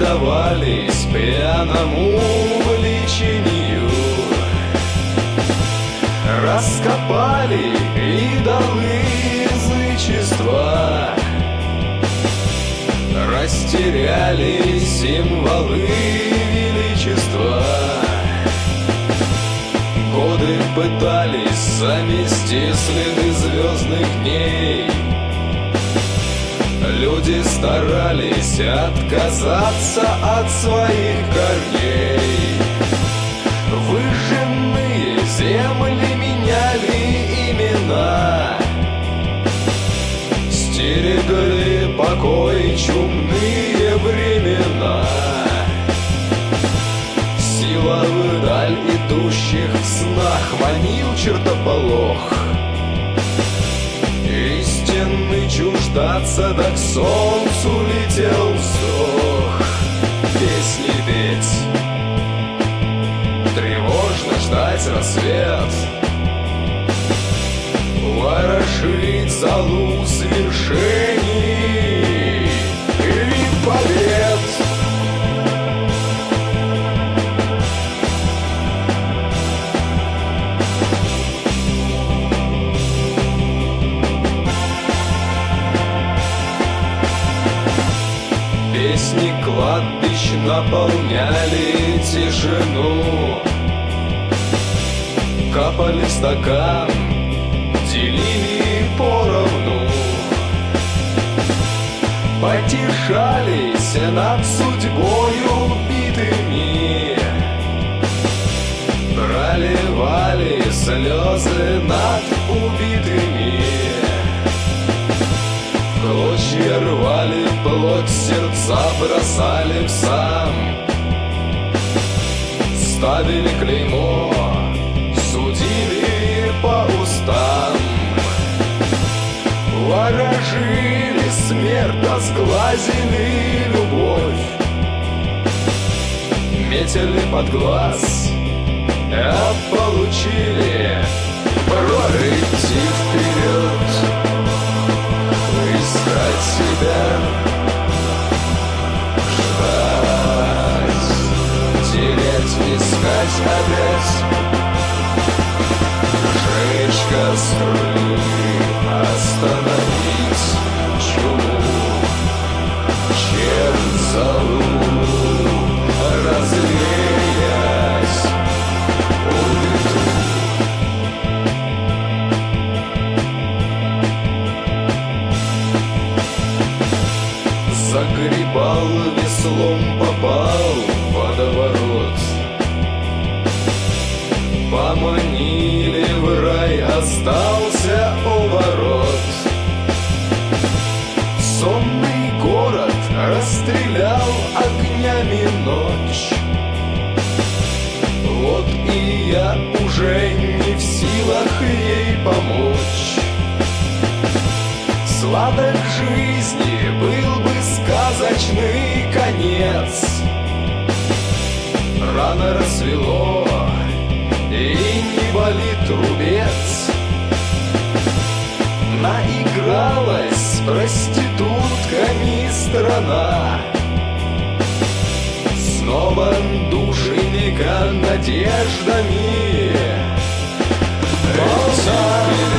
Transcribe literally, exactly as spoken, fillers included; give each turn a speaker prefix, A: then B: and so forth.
A: предавались пьяному влечению, раскопали идолы язычества, растеряли символы величества. Годы пытались замести следы звездных дней, люди старались отказаться от своих корней. Выжженные земли меняли имена, стерегли покой чумные времена. Сила вдаль идущих в снах манил чертополох. Истины чуждаться, да к солнцу летел вздох. Песни петь, тревожно ждать рассвет, ворошить залу свершений и побед. Песни кладбищ наполняли тишину, капали в стакан, делили поровну, потешались над судьбою битыми, проливали слезы над убитыми. Клочья рвали плоть, сердца бросали в сам, ставили клеймо, судили по устам. Ворожили смерть, а сглазили любовь, метили под глаз, а получили бровь. Идти вперед, искать себя, ждать, терять, искать опять, жечь костры, остановить чуму, чернь залу, развеять улицу. Загребал веслом, попал в водоворот, поманили в рай, остался у ворот. Сонный город расстрелял огнями ночь. Вот и я уже не в силах ей помочь. Сладок жизни был бы сказочный конец. Рано рассвело, и не болит рубец. Наигралась с проститутками страна. Снова душенька надеждами. Эти